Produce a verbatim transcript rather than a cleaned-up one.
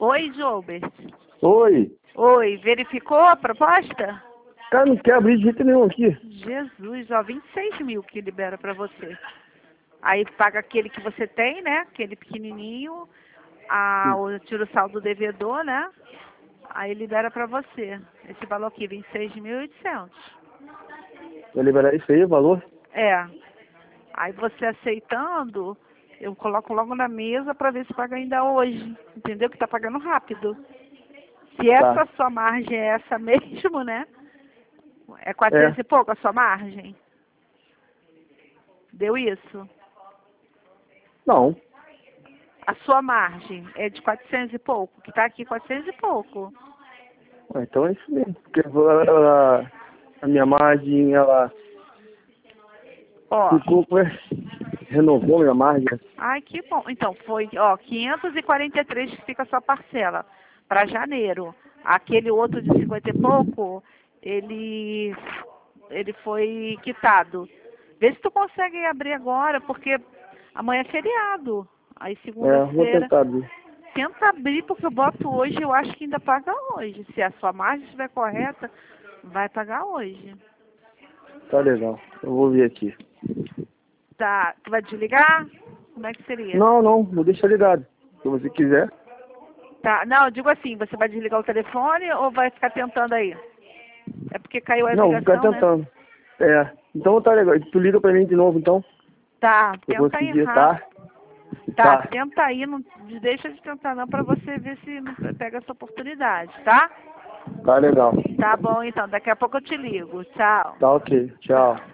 Oi, Gilbert. Oi. Oi, verificou a proposta? Cara, não quer abrir de jeito nenhum aqui. Jesus, ó, vinte e seis mil que libera pra você. Aí paga aquele que você tem, né? Aquele pequenininho. A, o, tira o saldo do devedor, né? Aí libera pra você. Esse valor aqui, vinte e seis mil e oitocentos. Vai liberar isso aí, o valor? É. Aí você aceitando, eu coloco logo na mesa pra ver se paga ainda hoje. Entendeu? Que tá pagando rápido. Se essa Tá. sua margem é essa mesmo, né? É quatrocentos É. e pouco a sua margem? Deu isso? Não. A sua margem é de quatrocentos e pouco? Que tá aqui quatrocentos e pouco. Ah, então é isso mesmo. Porque ela, a minha margem, ela Ó. ficou, né? Renovou minha margem. Ai, que bom. Então, foi, ó, quinhentos e quarenta e três que fica a sua parcela para janeiro. Aquele outro de cinquenta e pouco, ele, ele foi quitado. Vê se tu consegue abrir agora, porque amanhã é feriado. Aí É, vou segunda-feira. tentar abrir. Tenta abrir, porque eu boto hoje, eu acho que ainda paga hoje. Se a sua margem estiver correta, vai pagar hoje. Tá legal. Eu vou ver aqui. Tá, tu vai desligar? Como é que seria? Não, não, vou deixar ligado. Se você quiser. Tá, não, eu digo assim, você vai desligar o telefone ou vai ficar tentando aí? É porque caiu a Não, vou ficar ligação, né? tentando. É. Então tá legal. Tu liga pra mim de novo, então? Tá, Eu tenta aí conseguir, rápido. tá? Tá, Tá. tenta aí, não deixa de tentar não pra você ver se não pega essa oportunidade, tá? Tá legal. Tá bom então, daqui a pouco eu te ligo. Tchau. Tá ok. Tchau.